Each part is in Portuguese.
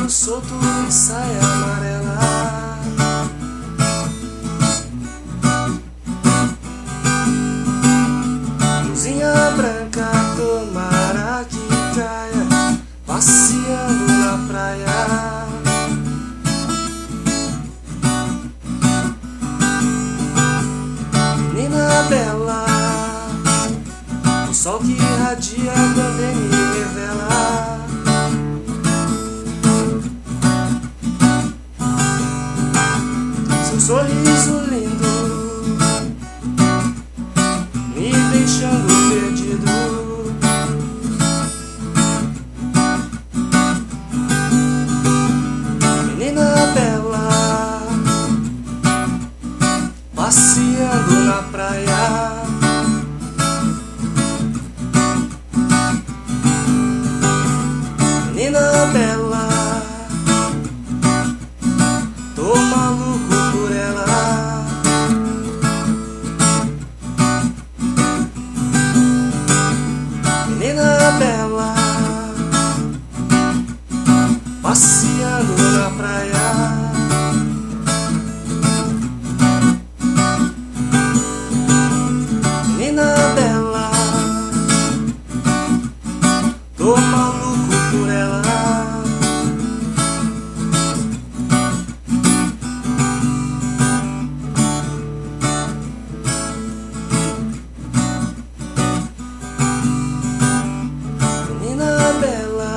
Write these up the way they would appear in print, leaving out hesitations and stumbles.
cabelo solto e saia amarela. Blusinha branca, tomara que caia, passeando na praia. Menina bela, o sol que irradia também me revela. Seu sorriso lindo, me deixando perdido. Menina bela, passeando na praia. Menina bela, tô maluco por ela. Menina bela, passeando na praia. Menina bela, tô maluco por ela. Menina bela,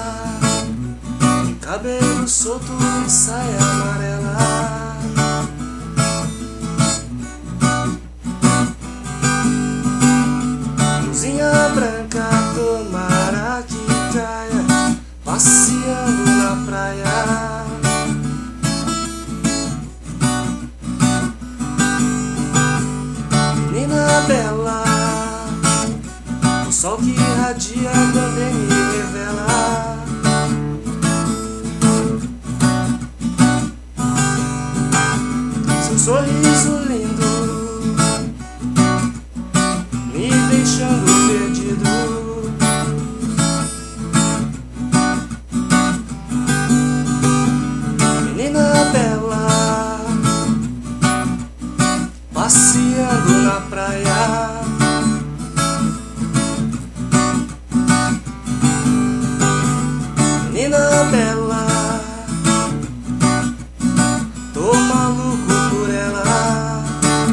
cabelo solto e saia amarela. Blusinha branca, tomara que caia, passeando na praia. Menina bela, o sol que irradia também me revela. Seu sorriso lindo, me deixando perdido. Menina bela, passeando na praia. Menina bela, tô maluco por ela.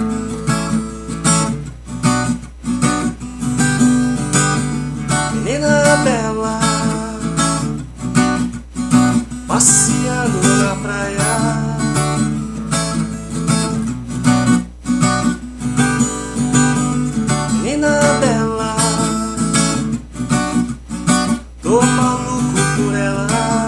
Menina bela, passeando na praia. Menina bela, tô maluco por ela.